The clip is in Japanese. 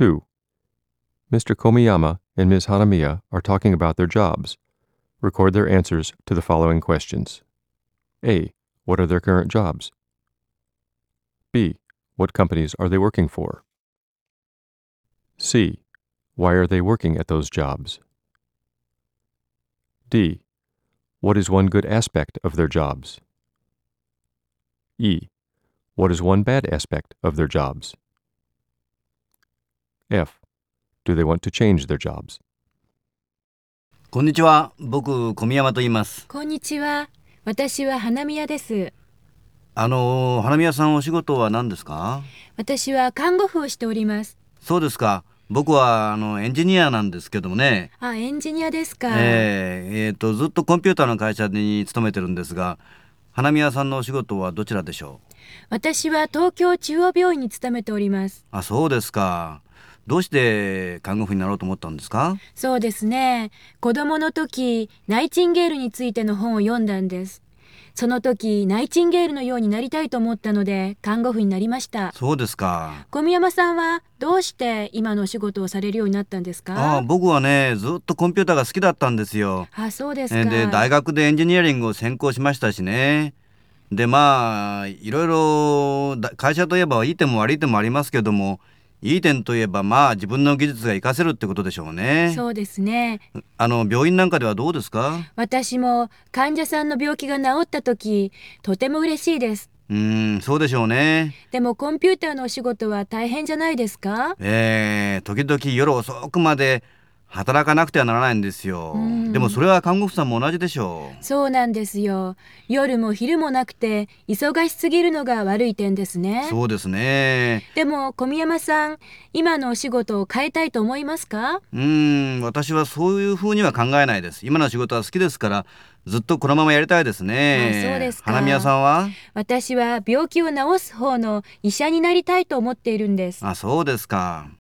2. Mr. Komiyama and Ms. Hanamiya are talking about their jobs. Record their answers to the following questions. A. What are their current jobs? B. What companies are they working for? C. Why are they working at those jobs? D. What is one good aspect of their jobs? E. What is one bad aspect of their jobs? F. Do they want to change their jobs? こんにちは。僕、小宮山と言います。 こんにちは。私は花宮です。 花宮さん、お仕事は何ですか？ 私は看護婦をしております。 そうですか。僕はエンジニアなんですけどもね。 エンジニアですか。 ずっとコンピューターの会社に勤めてるんですが、花宮さんのお仕事はどちらでしょう？ 私は東京中央病院に勤めております。 そうですか。どうして看護婦になろうと思ったんですか？ そうですね。子供の時、ナイチンゲールについての本を読んだんです。その時、ナイチンゲールのようになりたいと思ったので、看護婦になりました。 そうですか。 小宮山さんはどうして今のお仕事をされるようになったんですか？ 僕はね、ずっとコンピューターが好きだったんですよ。 そうですか。 で、大学でエンジニアリングを専攻しましたしね。で、いろいろ会社といえばいい点も悪い点もありますけども、いい点といえば自分の技術が活かせるってことでしょうね。 そうですね。 病院なんかではどうですか？ 私も患者さんの病気が治った時、とても嬉しいです。 そうでしょうね。 でもコンピューターのお仕事は大変じゃないですか？ 時々夜遅くまで働かなくてはならないんですよ。でもそれは看護婦さんも同じでしょう。 そうなんですよ。夜も昼もなくて忙しすぎるのが悪い点ですね。 そうですね。 でも小宮山さん、今のお仕事を変えたいと思いますか？ 私はそういうふうには考えないです。今の仕事は好きですからずっとこのままやりたいですね。 そうですか。 花宮さんは？ 私は病気を治す方の医者になりたいと思っているんです。 そうですか。